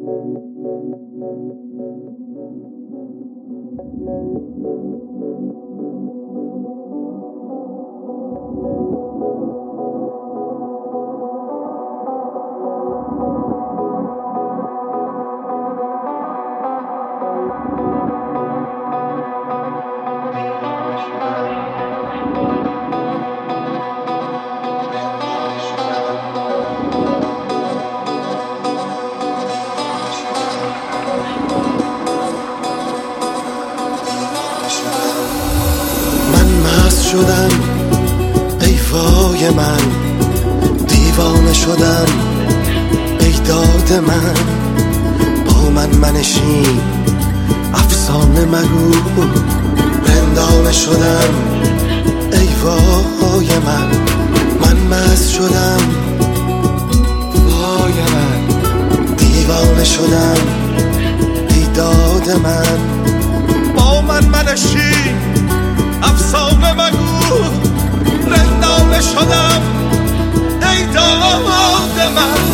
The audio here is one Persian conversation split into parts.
شدم ای وای من، دیوانه شدم ای داد من. با من منشین افسانه مگو، رندانه شدم ای وای من. من مست شدم وای من، دیوانه شدم ای داد من. با من منشین افسانه مگو، رندانه شدم ای داد من.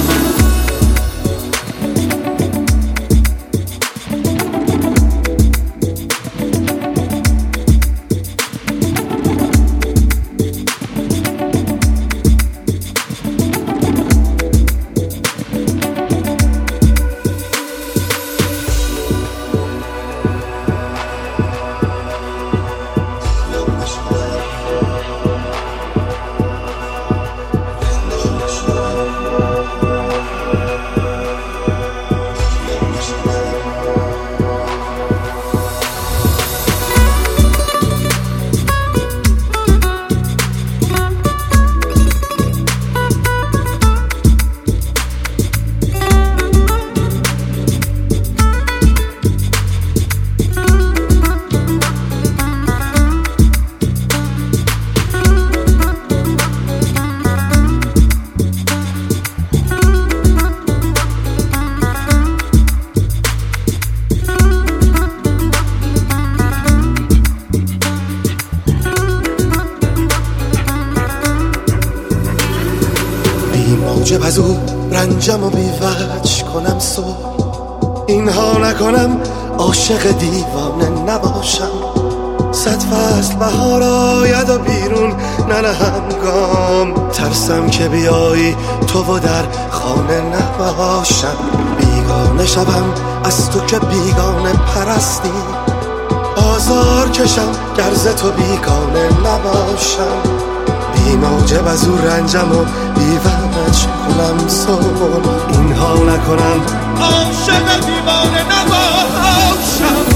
موجب از او رنجم و بیوج کنم صبح، اینها نکنم عاشق دیوانه نباشم. 100 فصل بهار آید و بیرون ننهم گام، ترسم که بیایی تو و در خانه نباشم. بیگانه شوم از تو که بیگانه پرستی، آزار کشم گرز تو بیگانه نباشم. بی موجب از او رنجم و بیوج کنم صبح، اینها نکنم عاشق دیوانه نباشم.